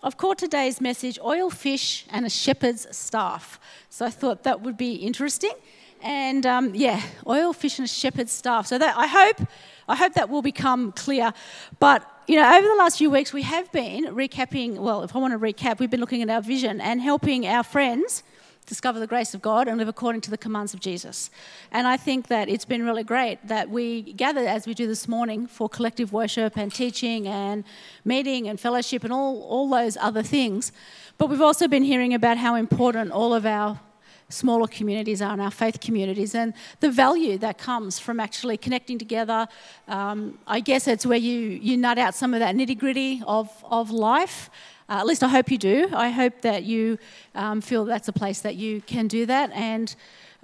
I've called today's message Oil, Fish and a Shepherd's Staff. So I thought that would be interesting. And oil, fish and a shepherd's staff. So that I hope that will become clear. But, over the last few weeks we have been recapping, if I want to recap, we've been looking at our vision and helping our friends discover the grace of God and live according to the commands of Jesus. And I think that it's been really great that we gather as we do this morning for collective worship and teaching and meeting and fellowship and all those other things. But we've also been hearing about how important all of our smaller communities are in our faith communities and the value that comes from actually connecting together. I guess it's where you nut out some of that nitty-gritty of life. At least I hope you do. I hope that you feel that's a place that you can do that. And,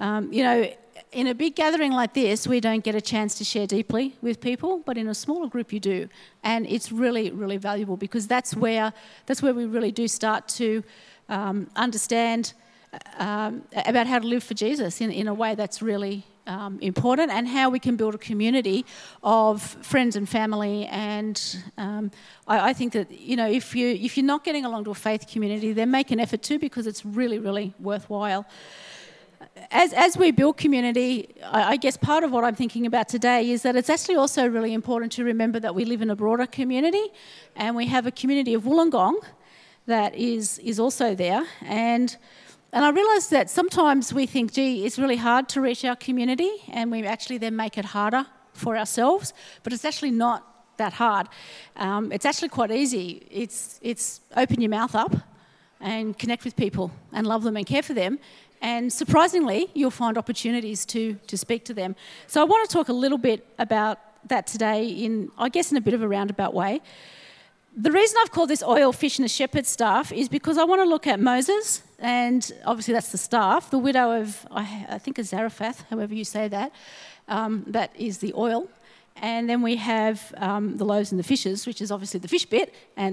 in a big gathering like this, we don't get a chance to share deeply with people, but in a smaller group you do. And it's really, really valuable because that's where we really do start to understand about how to live for Jesus in a way that's really important, and how we can build a community of friends and family. And I think that if you're not getting along to a faith community, then make an effort to, because it's really, really worthwhile. As we build community, I guess part of what I'm thinking about today is that it's actually also really important to remember that we live in a broader community, and we have a community of Wollongong that is also there. And I realise that sometimes we think, it's really hard to reach our community, and we actually then make it harder for ourselves. But it's actually not that hard. It's actually quite easy. It's open your mouth up and connect with people and love them and care for them. And surprisingly, you'll find opportunities to speak to them. So I want to talk a little bit about that today in a bit of a roundabout way. The reason I've called this Oil, Fish and a Shepherd's Staff is because I want to look at Moses, and obviously that's the staff, the widow of, I think, Zarephath, however you say that, that is the oil. And then we have the loaves and the fishes, which is obviously the fish bit, and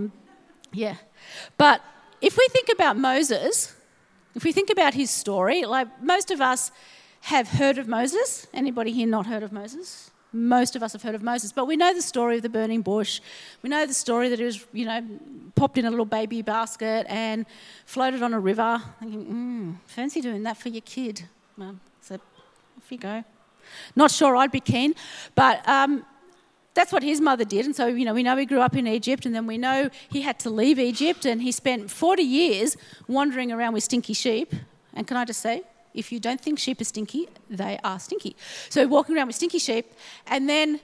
But if we think about Moses, if we think about his story, like most of us have heard of Moses. Anybody here not heard of Moses? Most of us have heard of Moses, but we know the story of the burning bush. We know the story that he was, popped in a little baby basket and floated on a river. Thinking, fancy doing that for your kid. So off you go. Not sure I'd be keen, but that's what his mother did. And so, we know he grew up in Egypt, and then we know he had to leave Egypt, and he spent 40 years wandering around with stinky sheep. And can I just say, if you don't think sheep are stinky, they are stinky. So walking around with stinky sheep, and then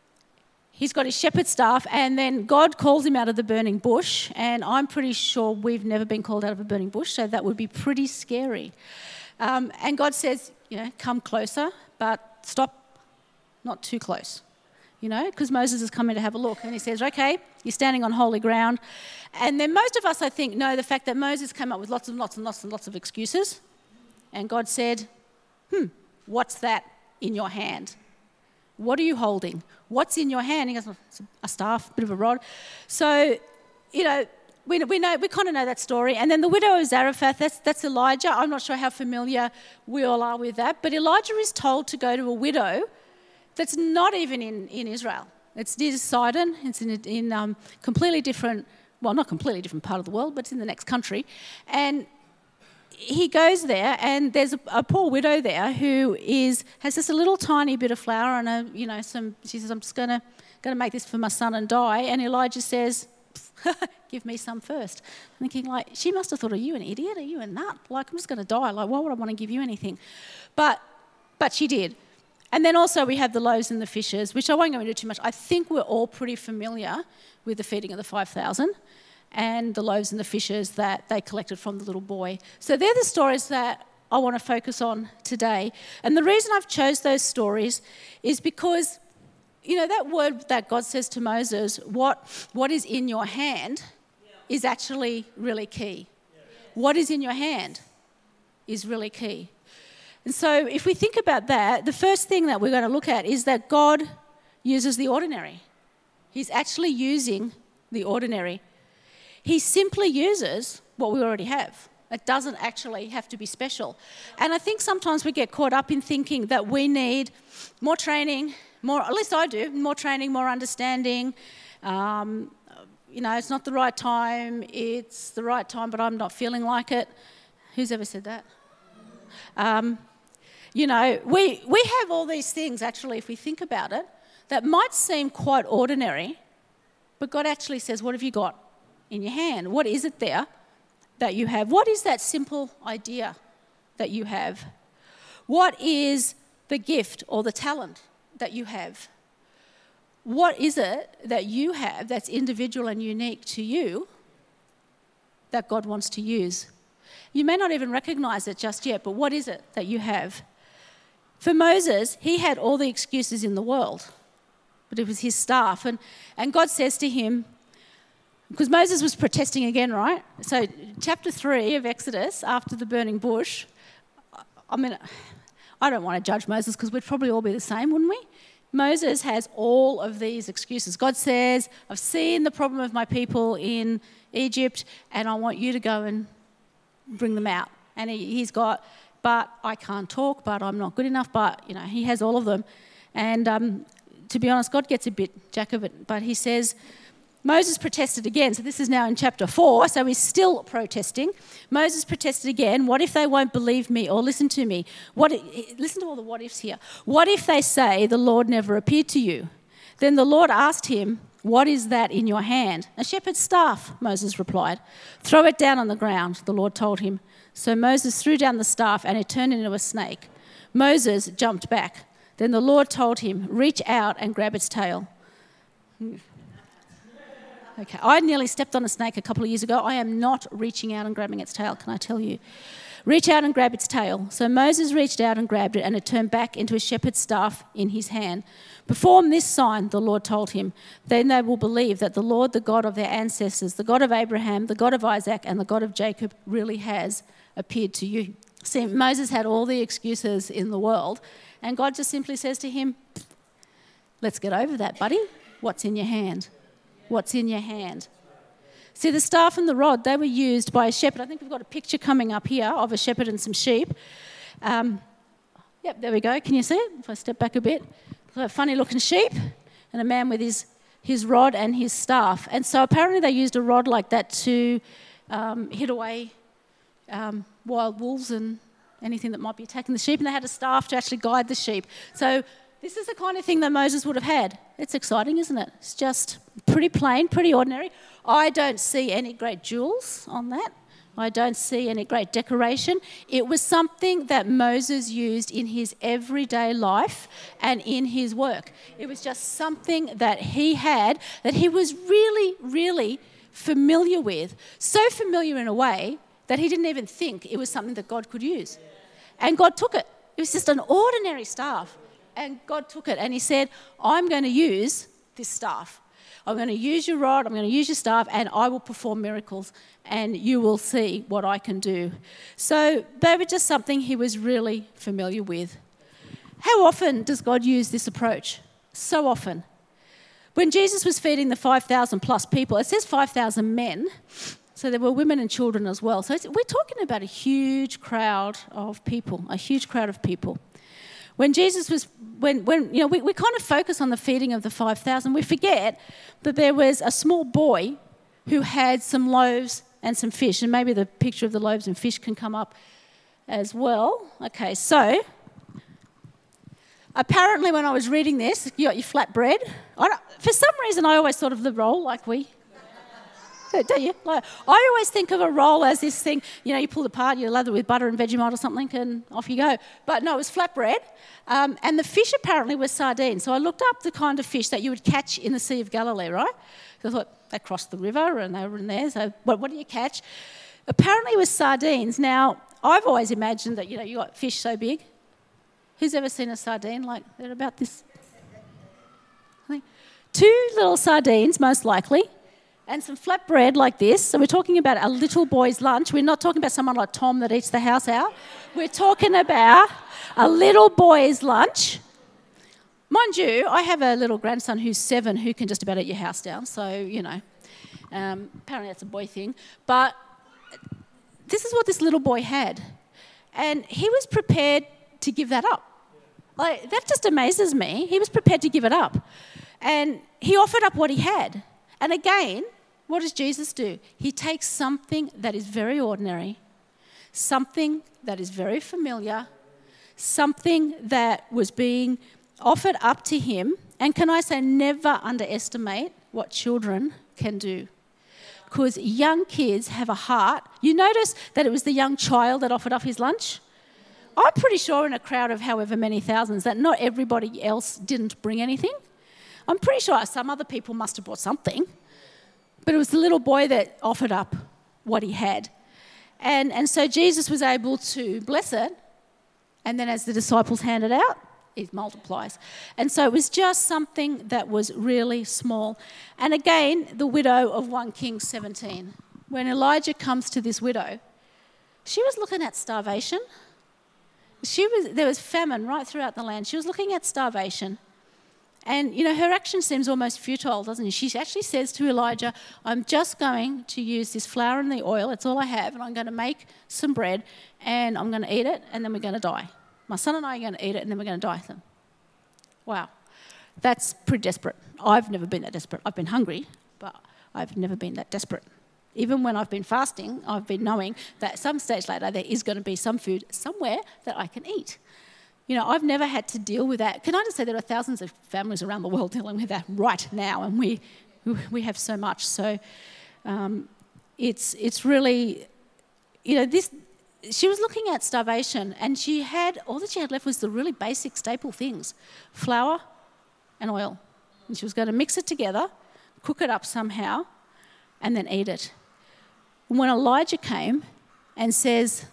he's got his shepherd's staff, and then God calls him out of the burning bush, and I'm pretty sure we've never been called out of a burning bush, so that would be pretty scary. And God says, come closer, but stop, not too close, because Moses is coming to have a look, and he says, okay, you're standing on holy ground. And then most of us, I think, know the fact that Moses came up with lots and lots and lots and lots of excuses. And God said, what's that in your hand? What are you holding? What's in your hand? He goes, it's a staff, a bit of a rod. So, we kind of know that story. And then the widow of Zarephath, that's Elijah. I'm not sure how familiar we all are with that. But Elijah is told to go to a widow that's not even in Israel. It's near Sidon. It's in completely different, not completely different part of the world, but it's in the next country. And he goes there, and there's a poor widow there who has just a little tiny bit of flour and she says, I'm just going to make this for my son and die. And Elijah says, give me some first. I'm thinking, she must have thought, are you an idiot? Are you a nut? I'm just going to die. Why would I want to give you anything? But she did. And then also we have the loaves and the fishes, which I won't go into too much. I think we're all pretty familiar with the feeding of the 5,000. And the loaves and the fishes that they collected from the little boy. So they're the stories that I want to focus on today. And the reason I've chose those stories is because, that word that God says to Moses, what is in your hand, is actually really key. What is in your hand is really key. And so if we think about that, the first thing that we're going to look at is that God uses the ordinary. He's actually using the ordinary. He simply uses what we already have. It doesn't actually have to be special. And I think sometimes we get caught up in thinking that we need more training, at least I do, more training, more understanding, it's not the right time, it's the right time, but I'm not feeling like it. Who's ever said that? We have all these things, actually, if we think about it, that might seem quite ordinary, but God actually says, what have you got in your hand? What is it there that you have? What is that simple idea that you have? What is the gift or the talent that you have? What is it that you have that's individual and unique to you that God wants to use? You may not even recognize it just yet, but what is it that you have? For Moses, he had all the excuses in the world, but it was his staff. And God says to him, because Moses was protesting again, right? So chapter 3 of Exodus, after the burning bush, I don't want to judge Moses because we'd probably all be the same, wouldn't we? Moses has all of these excuses. God says, I've seen the problem of my people in Egypt and I want you to go and bring them out. And he's got, but I can't talk, but I'm not good enough, but, he has all of them. And to be honest, God gets a bit jack of it, but he says, Moses protested again. So this is now in chapter 4, so he's still protesting. Moses protested again. What if they won't believe me or listen to me? Listen to all the what ifs here. What if they say the Lord never appeared to you? Then the Lord asked him, what is that in your hand? A shepherd's staff, Moses replied. Throw it down on the ground, the Lord told him. So Moses threw down the staff and it turned into a snake. Moses jumped back. Then the Lord told him, reach out and grab its tail. Okay, I nearly stepped on a snake a couple of years ago. I am not reaching out and grabbing its tail, can I tell you? Reach out and grab its tail. So Moses reached out and grabbed it, and it turned back into a shepherd's staff in his hand. Perform this sign, the Lord told him. Then they will believe that the Lord, the God of their ancestors, the God of Abraham, the God of Isaac, and the God of Jacob really has appeared to you. See, Moses had all the excuses in the world, and God just simply says to him, let's get over that, buddy. What's in your hand? What's in your hand? See, the staff and the rod, they were used by a shepherd. I think we've got a picture coming up here of a shepherd and some sheep. Yep, there we go. Can you see it? If I step back a bit. A funny-looking sheep and a man with his rod and his staff. And so apparently they used a rod like that to hit away wild wolves and anything that might be attacking the sheep. And they had a staff to actually guide the sheep. So this is the kind of thing that Moses would have had. It's exciting, isn't it? It's just pretty plain, pretty ordinary. I don't see any great jewels on that. I don't see any great decoration. It was something that Moses used in his everyday life and in his work. It was just something that he had that he was really, really familiar with. So familiar in a way that he didn't even think it was something that God could use. And God took it. It was just an ordinary staff. And God took it and he said, I'm going to use this staff. I'm going to use your rod, I'm going to use your staff, and I will perform miracles, and you will see what I can do. So they were just something he was really familiar with. How often does God use this approach? So often. When Jesus was feeding the 5,000 plus people, it says 5,000 men, so there were women and children as well. So we're talking about a huge crowd of people, When Jesus was, we kind of focus on the feeding of the 5,000. We forget that there was a small boy who had some loaves and some fish. And maybe the picture of the loaves and fish can come up as well. Okay, so apparently when I was reading this, you got your flatbread. For some reason, I always thought of the roll like we... Don't you? I always think of a roll as this thing, you pull it apart, you lather with butter and Vegemite or something, and off you go. But no, it was flatbread. And the fish apparently was sardines. So I looked up the kind of fish that you would catch in the Sea of Galilee, right? So I thought, they crossed the river and they were in there. So what do you catch? Apparently it was sardines. Now, I've always imagined that, you got fish so big. Who's ever seen a sardine? Like, they're about this. 2 little sardines, most likely. And some flatbread like this. So we're talking about a little boy's lunch. We're not talking about someone like Tom that eats the house out. We're talking about a little boy's lunch. Mind you, I have a little grandson who's 7 who can just about eat your house down. So, apparently that's a boy thing. But this is what this little boy had. And he was prepared to give that up. That just amazes me. He was prepared to give it up. And he offered up what he had. And again, what does Jesus do? He takes something that is very ordinary, something that is very familiar, something that was being offered up to him. And can I say, never underestimate what children can do. Because young kids have a heart. You notice that it was the young child that offered up his lunch? I'm pretty sure in a crowd of however many thousands that not everybody else didn't bring anything. I'm pretty sure some other people must have brought something. But it was the little boy that offered up what he had. And so Jesus was able to bless it. And then as the disciples handed out, it multiplies. And so it was just something that was really small. And again, the widow of 1 Kings 17. When Elijah comes to this widow, she was looking at starvation. There was famine right throughout the land. She was looking at starvation. And, her action seems almost futile, doesn't it? She actually says to Elijah, I'm just going to use this flour and the oil, it's all I have, and I'm going to make some bread, and I'm going to eat it, and then we're going to die. My son and I are going to eat it, and then we're going to die. Wow, that's pretty desperate. I've never been that desperate. I've been hungry, but I've never been that desperate. Even when I've been fasting, I've been knowing that at some stage later there is going to be some food somewhere that I can eat. I've never had to deal with that. Can I just say there are thousands of families around the world dealing with that right now, and we have so much. So it's really, this. She was looking at starvation, and all that she had left was the really basic staple things, flour and oil. And she was going to mix it together, cook it up somehow, and then eat it. And when Elijah came and says,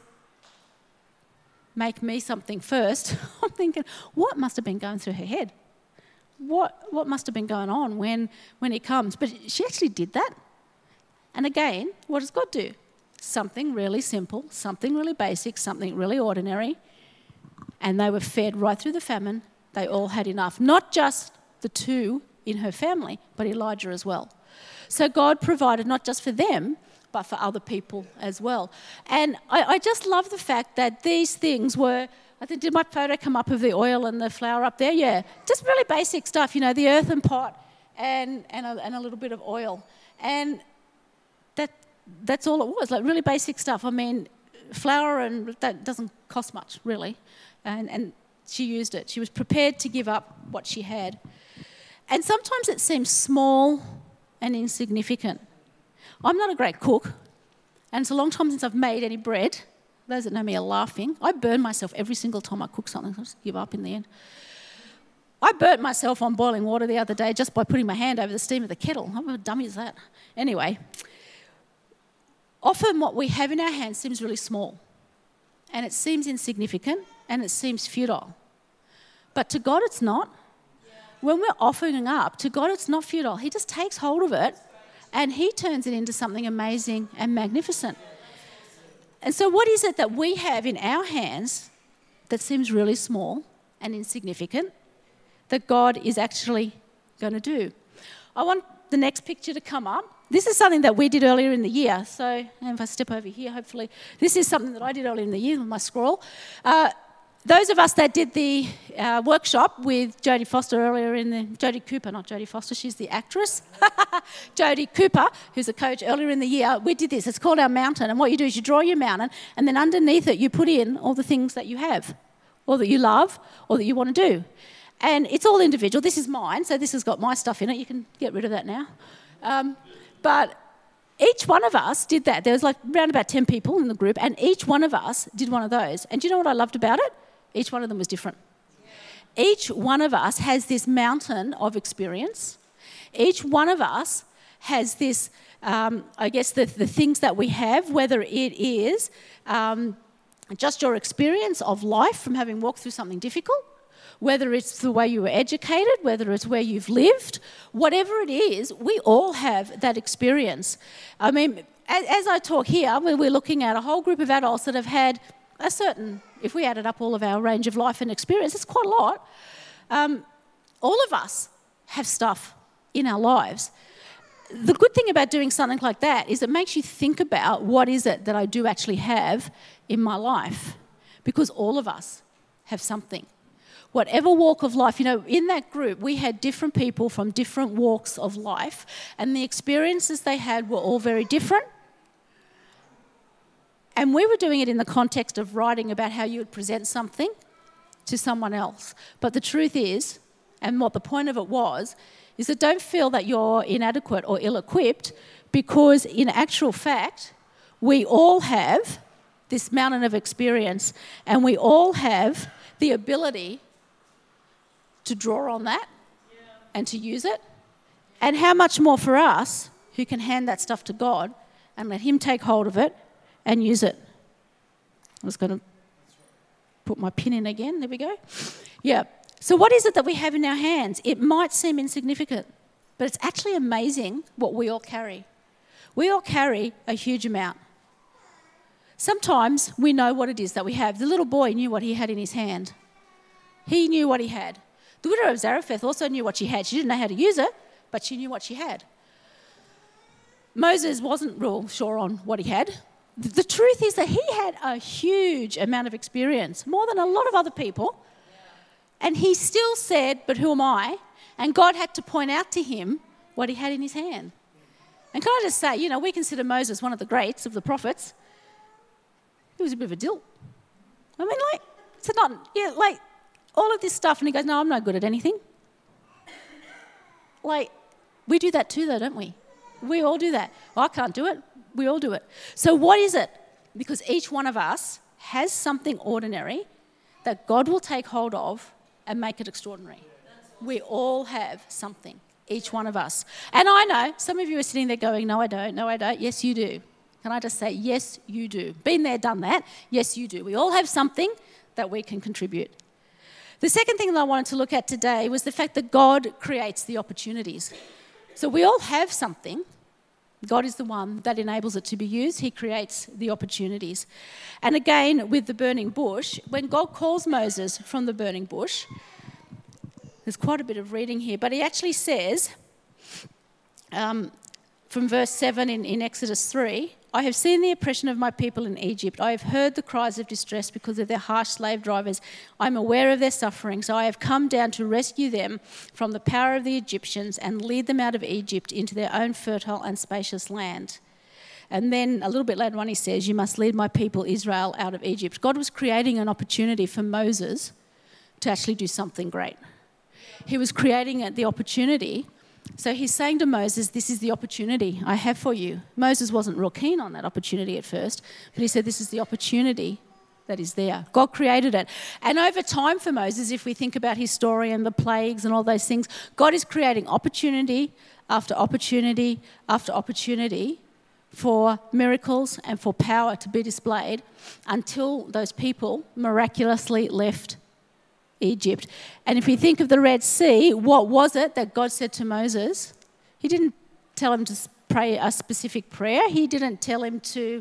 make me something first, I'm thinking, what must have been going through her head? What must have been going on when he comes? But she actually did that. And again, what does God do? Something really simple, something really basic, something really ordinary. And they were fed right through the famine. They all had enough. Not just the two in her family, but Elijah as well. So God provided not just for them, but for other people as well. And I just love the fact that these things were, I think, did my photo come up of the oil and the flour up there? Yeah, just really basic stuff, the earthen pot and a little bit of oil. And that's all it was, like really basic stuff. I mean, flour, and that doesn't cost much, really. And she used it. She was prepared to give up what she had. And sometimes it seems small and insignificant. I'm not a great cook, and it's a long time since I've made any bread. Those that know me are laughing. I burn myself every single time I cook something. I just give up in the end. I burnt myself on boiling water the other day just by putting my hand over the steam of the kettle. How dummy is that? Anyway, often what we have in our hands seems really small, and it seems insignificant, and it seems futile. But to God, it's not. When we're offering up, to God, it's not futile. He just takes hold of it, and he turns it into something amazing and magnificent. And so what is it that we have in our hands that seems really small and insignificant that God is actually going to do? I want the next picture to come up. This is something that we did earlier in the year. So if I step over here, hopefully, this is something that I did earlier in the year with my scroll. Those of us that did the workshop with Jodie Foster earlier Jodie Cooper, not Jodie Foster, she's the actress. Jodie Cooper, who's a coach earlier in the year, we did this. It's called our mountain. And what you do is you draw your mountain, and then underneath it you put in all the things that you have, or that you love, or that you want to do. And it's all individual. This is mine, so this has got my stuff in it. You can get rid of that now. But each one of us did that. There was like around about 10 people in the group, and each one of us did one of those. And do you know what I loved about it? Each one of them was different. Each one of us has this mountain of experience. Each one of us has this, the things that we have, whether it is just your experience of life from having walked through something difficult, whether it's the way you were educated, whether it's where you've lived, whatever it is, we all have that experience. I mean, as I talk here, we're looking at a whole group of adults that have had a certain, if we added up all of our range of life and experience, it's quite a lot. All of us have stuff in our lives. The good thing about doing something like that is it makes you think about what is it that I do actually have in my life, because all of us have something. Whatever walk of life, in that group, we had different people from different walks of life, and the experiences they had were all very different. And we were doing it in the context of writing about how you would present something to someone else. But the truth is, and what the point of it was, is that don't feel that you're inadequate or ill-equipped, because in actual fact, we all have this mountain of experience, and we all have the ability to draw on that and to use it. And how much more for us who can hand that stuff to God and let him take hold of it and use it. I was going to put my pin in again. There we go. Yeah. So what is it that we have in our hands? It might seem insignificant, but it's actually amazing what we all carry. We all carry a huge amount. Sometimes we know what it is that we have. The little boy knew what he had in his hand. He knew what he had. The widow of Zarephath also knew what she had. She didn't know how to use it, but she knew what she had. Moses wasn't real sure on what he had. The truth is that he had a huge amount of experience, more than a lot of other people. And he still said, but who am I? And God had to point out to him what he had in his hand. And can I just say, we consider Moses one of the greats of the prophets. He was a bit of a dilt. I mean, all of this stuff, and he goes, no, I'm no good at anything. We do that too, though, don't we? We all do that. Well, I can't do it. We all do it. So what is it? Because each one of us has something ordinary that God will take hold of and make it extraordinary. We all have something, each one of us. And I know some of you are sitting there going, no, I don't. No, I don't. Yes, you do. Can I just say, yes, you do. Been there, done that. Yes, you do. We all have something that we can contribute. The second thing that I wanted to look at today was the fact that God creates the opportunities. So we all have something. God is the one that enables it to be used. He creates the opportunities. And again, with the burning bush, when God calls Moses from the burning bush, there's quite a bit of reading here, but he actually says, from verse 7 in Exodus 3, I have seen the oppression of my people in Egypt. I have heard the cries of distress because of their harsh slave drivers. I am aware of their suffering, so I have come down to rescue them from the power of the Egyptians and lead them out of Egypt into their own fertile and spacious land. And then a little bit later on he says, you must lead my people Israel out of Egypt. God was creating an opportunity for Moses to actually do something great. He was creating the opportunity. So he's saying to Moses, this is the opportunity I have for you. Moses wasn't real keen on that opportunity at first, but he said, this is the opportunity that is there. God created it. And over time for Moses, if we think about his story and the plagues and all those things, God is creating opportunity after opportunity after opportunity for miracles and for power to be displayed until those people miraculously left Egypt. And if we think of the Red Sea, what was it that God said to Moses? He didn't tell him to pray a specific prayer. He didn't tell him to,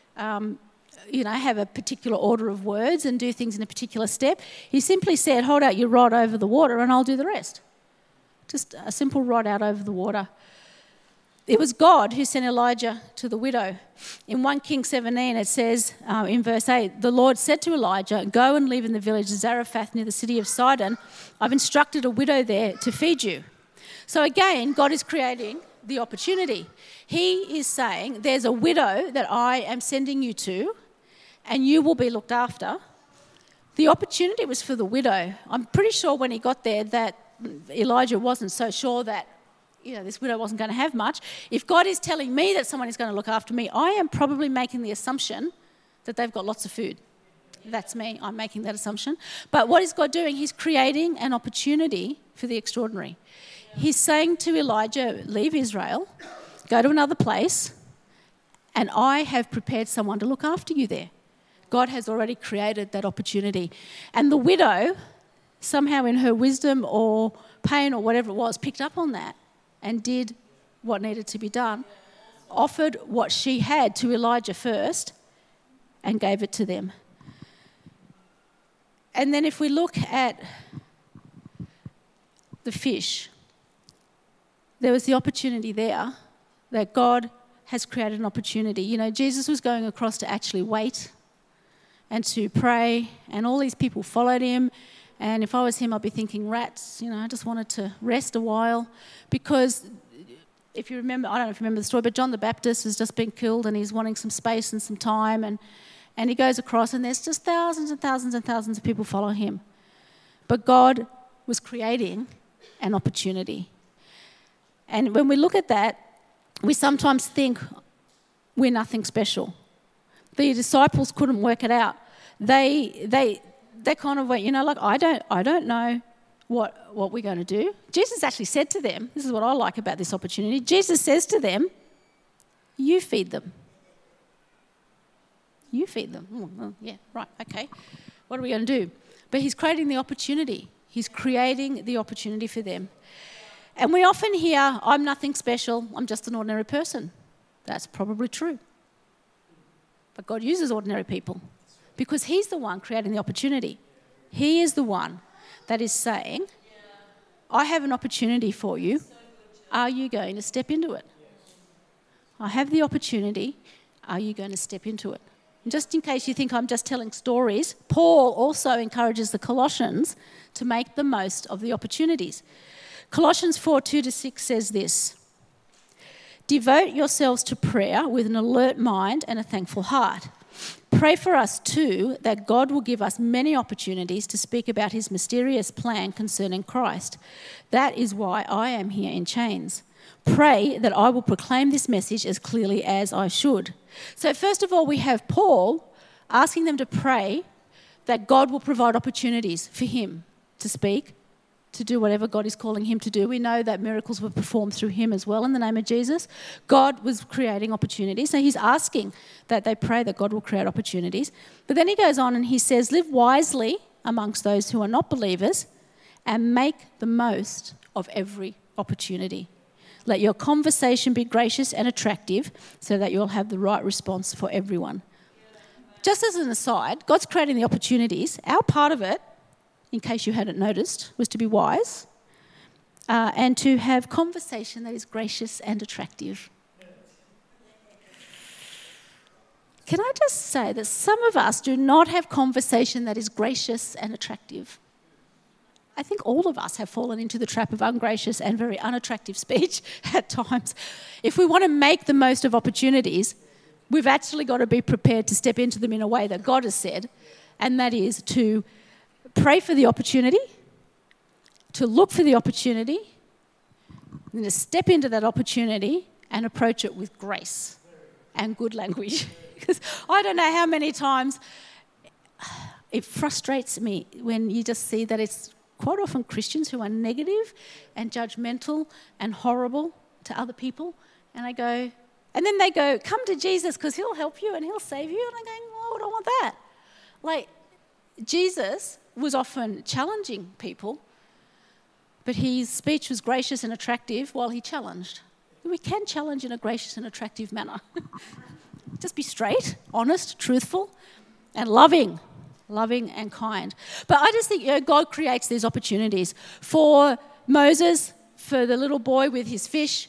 have a particular order of words and do things in a particular step. He simply said, hold out your rod over the water and I'll do the rest. Just a simple rod out over the water. It was God who sent Elijah to the widow. In 1 Kings 17, it says in verse 8, the Lord said to Elijah, go and live in the village of Zarephath near the city of Sidon. I've instructed a widow there to feed you. So again, God is creating the opportunity. He is saying, there's a widow that I am sending you to, and you will be looked after. The opportunity was for the widow. I'm pretty sure when he got there that Elijah wasn't so sure that this widow wasn't going to have much. If God is telling me that someone is going to look after me, I am probably making the assumption that they've got lots of food. That's me. I'm making that assumption. But what is God doing? He's creating an opportunity for the extraordinary. He's saying to Elijah, leave Israel, go to another place, and I have prepared someone to look after you there. God has already created that opportunity. And the widow, somehow in her wisdom or pain or whatever it was, picked up on that and did what needed to be done, offered what she had to Elijah first and gave it to them. And then if we look at the fish, there was the opportunity there that God has created an opportunity. Jesus was going across to actually wait and to pray, and all these people followed him, And if I was him, I'd be thinking, rats, I just wanted to rest a while. Because if you remember, I don't know if you remember the story, but John the Baptist has just been killed and he's wanting some space and some time. And he goes across and there's just thousands and thousands and thousands of people follow him. But God was creating an opportunity. And when we look at that, we sometimes think we're nothing special. The disciples couldn't work it out. They kind of went, I don't know what we're going to do. Jesus actually said to them, this is what I like about this opportunity. Jesus says to them, you feed them. You feed them. Oh, yeah, right, okay. What are we going to do? But he's creating the opportunity. He's creating the opportunity for them. And we often hear, I'm nothing special, I'm just an ordinary person. That's probably true. But God uses ordinary people because he's the one creating the opportunity. He is the one that is saying, I have an opportunity for you. Are you going to step into it? I have the opportunity. Are you going to step into it? And just in case you think I'm just telling stories, Paul also encourages the Colossians to make the most of the opportunities. Colossians 4:2-6 says this, devote yourselves to prayer with an alert mind and a thankful heart. Pray for us too that God will give us many opportunities to speak about his mysterious plan concerning Christ. That is why I am here in chains. Pray that I will proclaim this message as clearly as I should. So first of all, we have Paul asking them to pray that God will provide opportunities for him to speak, to do whatever God is calling him to do. We know that miracles were performed through him as well in the name of Jesus. God was creating opportunities. So he's asking that they pray that God will create opportunities. But then he goes on and he says, live wisely amongst those who are not believers and make the most of every opportunity. Let your conversation be gracious and attractive so that you'll have the right response for everyone. Just as an aside, God's creating the opportunities. Our part of it, in case you hadn't noticed, was to be wise and to have conversation that is gracious and attractive. Can I just say that some of us do not have conversation that is gracious and attractive? I think all of us have fallen into the trap of ungracious and very unattractive speech at times. If we want to make the most of opportunities, we've actually got to be prepared to step into them in a way that God has said, and that is to pray for the opportunity, to look for the opportunity, and to step into that opportunity and approach it with grace and good language. Because I don't know how many times it frustrates me when you just see that it's quite often Christians who are negative and judgmental and horrible to other people. And I go, and then they go, come to Jesus because he'll help you and he'll save you. And I'm going, why would I want that? Like, Jesus was often challenging people, but his speech was gracious and attractive while he challenged. We can challenge in a gracious and attractive manner. Just be straight, honest, truthful, and loving and kind. But I just think God creates these opportunities for Moses, for the little boy with his fish,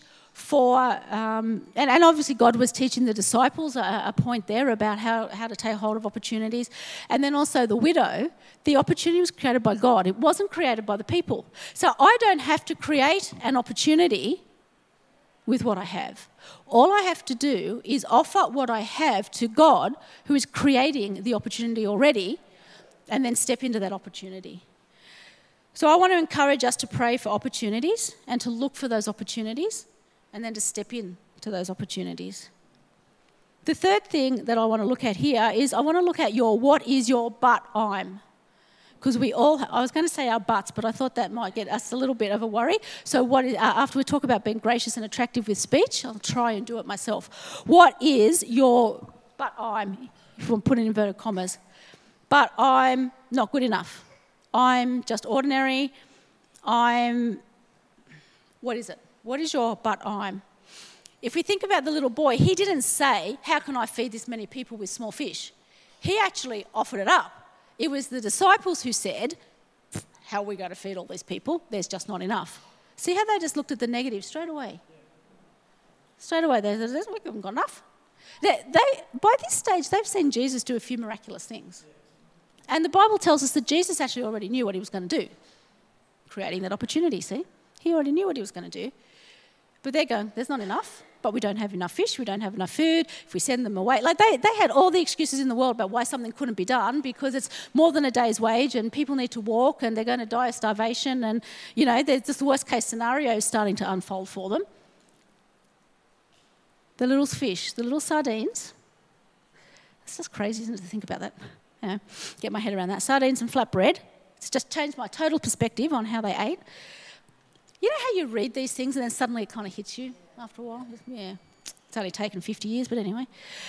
and obviously God was teaching the disciples a point there about how to take hold of opportunities. And then also the widow, the opportunity was created by God. It wasn't created by the people. So I don't have to create an opportunity with what I have. All I have to do is offer what I have to God, who is creating the opportunity already, and then step into that opportunity. So I want to encourage us to pray for opportunities and to look for those opportunities and then to step into those opportunities. The third thing that I want to look at here is I want to look at what is your but I'm. Because I was going to say our buts, but I thought that might get us a little bit of a worry. So after we talk about being gracious and attractive with speech, I'll try and do it myself. What is your but I'm, if we put in inverted commas? But I'm not good enough. I'm just ordinary. What is it? What is your but I'm? If we think about the little boy, he didn't say, how can I feed this many people with small fish? He actually offered it up. It was the disciples who said, how are we going to feed all these people? There's just not enough. See how they just looked at the negative straight away? Straight away, they said, we haven't got enough. By this stage, they've seen Jesus do a few miraculous things. And the Bible tells us that Jesus actually already knew what he was going to do, creating that opportunity, see? He already knew what he was going to do. But they're going, there's not enough, but we don't have enough fish, we don't have enough food, if we send them away. Like they had all the excuses in the world about why something couldn't be done, because it's more than a day's wage and people need to walk and they're going to die of starvation, and, you know, there's just the worst case scenario starting to unfold for them. The little fish, the little sardines, it's just crazy, isn't it, to think about that? You know, get my head around that. Sardines and flatbread. It's just changed my total perspective on how they ate. You know how you read these things and then suddenly it kind of hits you after a while? Yeah, it's only taken 50 years, but anyway.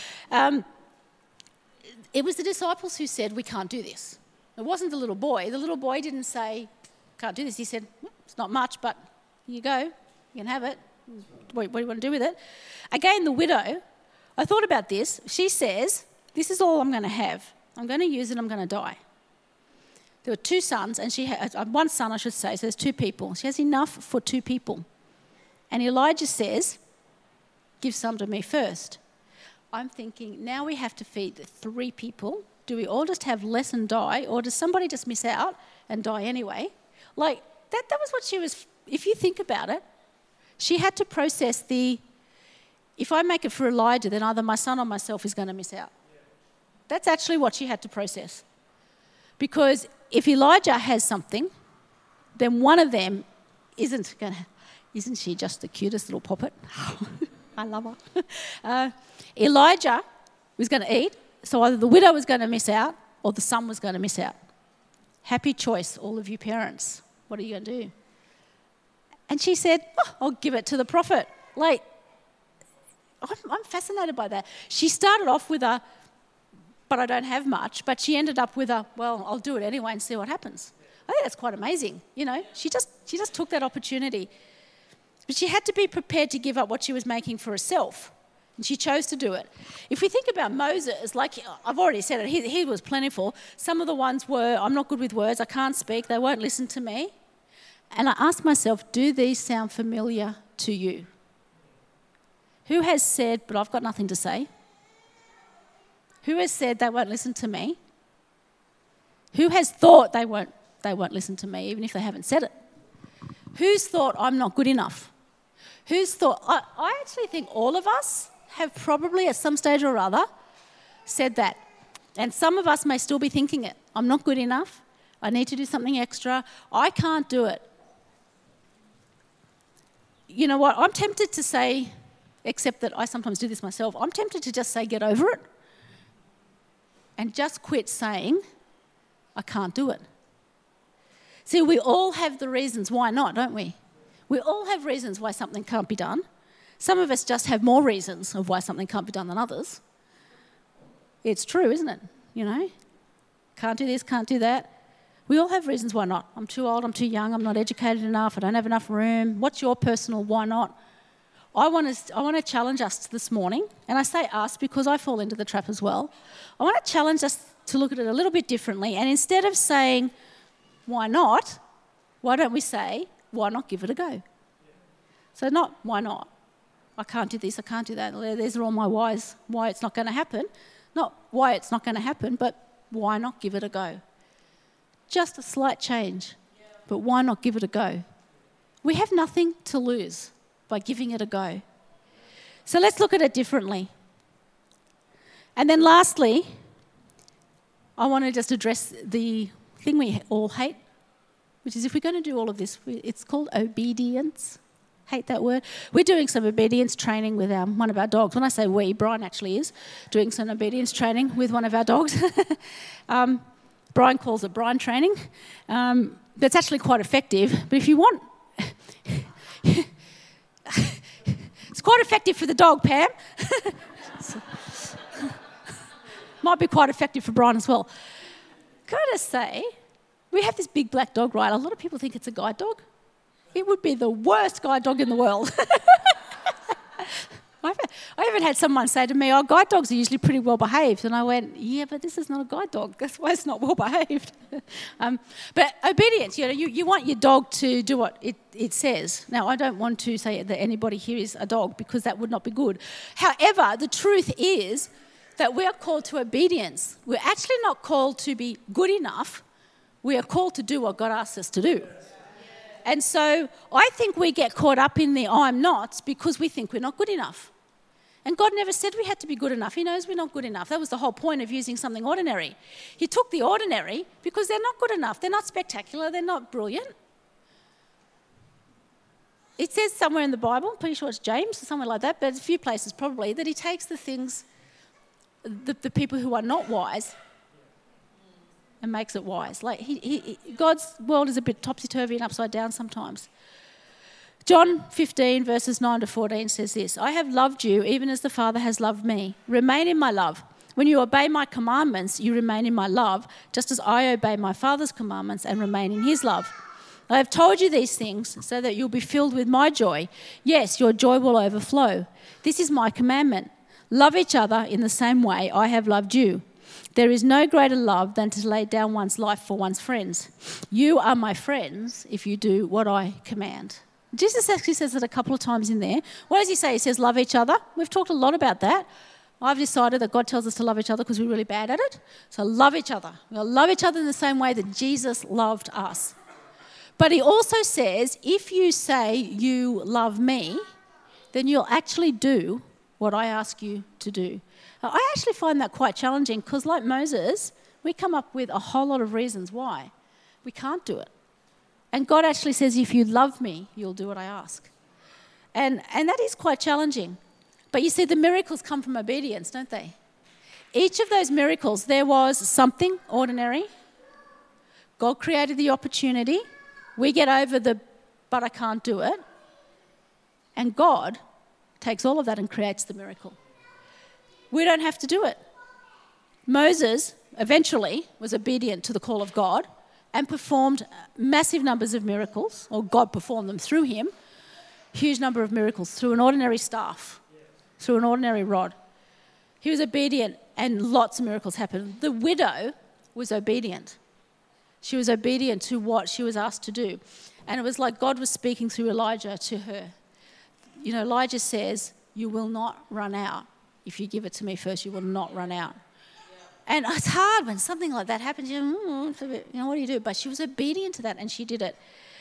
It was the disciples who said, we can't do this. It wasn't the little boy. The little boy didn't say, can't do this. He said, it's not much, but here you go. You can have it. What do you want to do with it? Again, the widow, I thought about this. She says, this is all I'm going to have. I'm going to use it, I'm going to die. There were 2 sons, and she had 1 son, I should say, so there's 2 people. She has enough for 2 people. And Elijah says, give some to me first. I'm thinking, now we have to feed 3 people. Do we all just have less and die, or does somebody just miss out and die anyway? Like, that was what she was, if you think about it, she had to process if I make it for Elijah, then either my son or myself is going to miss out. That's actually what she had to process. Because if Elijah has something, then one of them isn't she just the cutest little poppet? I love her. Elijah was going to eat, so either the widow was going to miss out or the son was going to miss out. Happy choice, all of you parents. What are you going to do? And she said, I'll give it to the prophet. Like, I'm fascinated by that. She started off with but I don't have much, but she ended up with well, I'll do it anyway and see what happens. I think that's quite amazing, you know. She just took that opportunity. But she had to be prepared to give up what she was making for herself, and she chose to do it. If we think about Moses, like I've already said it, he was plentiful. Some of the ones were, I'm not good with words, I can't speak, they won't listen to me. And I asked myself, do these sound familiar to you? Who has said, but I've got nothing to say? Who has said they won't listen to me? Who has thought they won't listen to me, even if they haven't said it? Who's thought I'm not good enough? Who's thought... I actually think all of us have probably at some stage or other said that. And some of us may still be thinking it. I'm not good enough. I need to do something extra. I can't do it. You know what? I'm tempted to say, except that I sometimes do this myself, I'm tempted to just say get over it. And just quit saying, I can't do it. See, we all have the reasons why not, don't we? We all have reasons why something can't be done. Some of us just have more reasons of why something can't be done than others. It's true, isn't it? You know? Can't do this, can't do that. We all have reasons why not. I'm too old, I'm too young, I'm not educated enough, I don't have enough room. What's your personal why not? I want to challenge us this morning, and I say us because I fall into the trap as well. I want to challenge us to look at it a little bit differently, and instead of saying, why not, why don't we say, why not give it a go? So not, why not? I can't do this, I can't do that. These are all my whys, why it's not going to happen. Not why it's not going to happen, but why not give it a go? Just a slight change, but why not give it a go? We have nothing to lose by giving it a go. So let's look at it differently. And then lastly, I want to just address the thing we all hate, which is if we're going to do all of this, it's called obedience. Hate that word. We're doing some obedience training with one of our dogs. When I say we, Brian actually is doing some obedience training with one of our dogs. Brian calls it Brian training. That's actually quite effective. But if you want... It's quite effective for the dog, Pam. Might be quite effective for Brian as well. Gotta say, we have this big black dog, right? A lot of people think it's a guide dog. It would be the worst guide dog in the world. I even had someone say to me, guide dogs are usually pretty well behaved. And I went, yeah, but this is not a guide dog. That's why it's not well behaved. But obedience, you want your dog to do what it says. Now, I don't want to say that anybody here is a dog because that would not be good. However, the truth is that we are called to obedience. We're actually not called to be good enough. We are called to do what God asks us to do. And so I think we get caught up in the I'm nots because we think we're not good enough. And God never said we had to be good enough. He knows we're not good enough. That was the whole point of using something ordinary. He took the ordinary because they're not good enough. They're not spectacular. They're not brilliant. It says somewhere in the Bible, I'm pretty sure it's James or somewhere like that, but a few places probably, that he takes the things, the people who are not wise, and makes it wise. Like God's world is a bit topsy-turvy and upside down sometimes. John 15 verses 9 to 14 says this, I have loved you even as the Father has loved me. Remain in my love. When you obey my commandments, you remain in my love, just as I obey my Father's commandments and remain in his love. I have told you these things so that you'll be filled with my joy. Yes, your joy will overflow. This is my commandment. Love each other in the same way I have loved you. There is no greater love than to lay down one's life for one's friends. You are my friends if you do what I command. Jesus actually says it a couple of times in there. What does he say? He says, love each other. We've talked a lot about that. I've decided that God tells us to love each other because we're really bad at it. So love each other. We'll love each other in the same way that Jesus loved us. But he also says, if you say you love me, then you'll actually do what I ask you to do. Now, I actually find that quite challenging because like Moses, we come up with a whole lot of reasons why we can't do it. And God actually says, if you love me, you'll do what I ask. And that is quite challenging. But you see, the miracles come from obedience, don't they? Each of those miracles, there was something ordinary. God created the opportunity. We get over the, but I can't do it. And God takes all of that and creates the miracle. We don't have to do it. Moses eventually was obedient to the call of God and performed massive numbers of miracles, or God performed them through him, huge number of miracles through an ordinary staff, through an ordinary rod. He was obedient and lots of miracles happened. The widow was obedient. She was obedient to what she was asked to do. And it was like God was speaking through Elijah to her. You know, Elijah says, you will not run out. If you give it to me first, you will not run out. And it's hard when something like that happens. You know, what do you do? But she was obedient to that and she did it.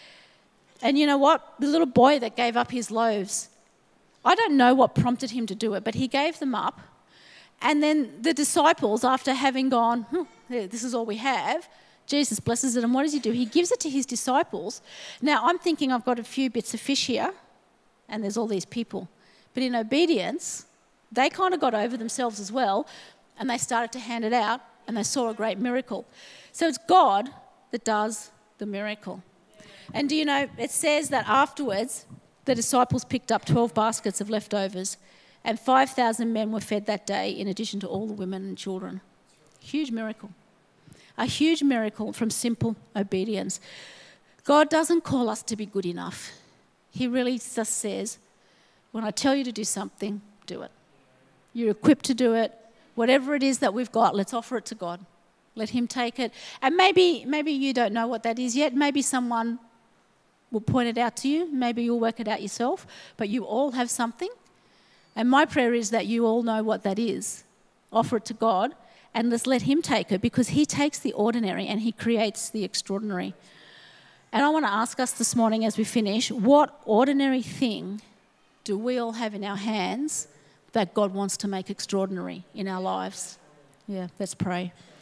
And you know what? The little boy that gave up his loaves, I don't know what prompted him to do it, but he gave them up. And then the disciples, after having gone, this is all we have, Jesus blesses it. And what does he do? He gives it to his disciples. Now, I'm thinking I've got a few bits of fish here and there's all these people. But in obedience, they kind of got over themselves as well. And they started to hand it out and they saw a great miracle. So it's God that does the miracle. And do you know, it says that afterwards, the disciples picked up 12 baskets of leftovers and 5,000 men were fed that day in addition to all the women and children. Huge miracle. A huge miracle from simple obedience. God doesn't call us to be good enough. He really just says, when I tell you to do something, do it. You're equipped to do it. Whatever it is that we've got, let's offer it to God. Let him take it. And maybe you don't know what that is yet. Maybe someone will point it out to you. Maybe you'll work it out yourself. But you all have something. And my prayer is that you all know what that is. Offer it to God and let's let him take it because he takes the ordinary and he creates the extraordinary. And I want to ask us this morning as we finish, what ordinary thing do we all have in our hands that God wants to make extraordinary in our lives? Yeah, let's pray.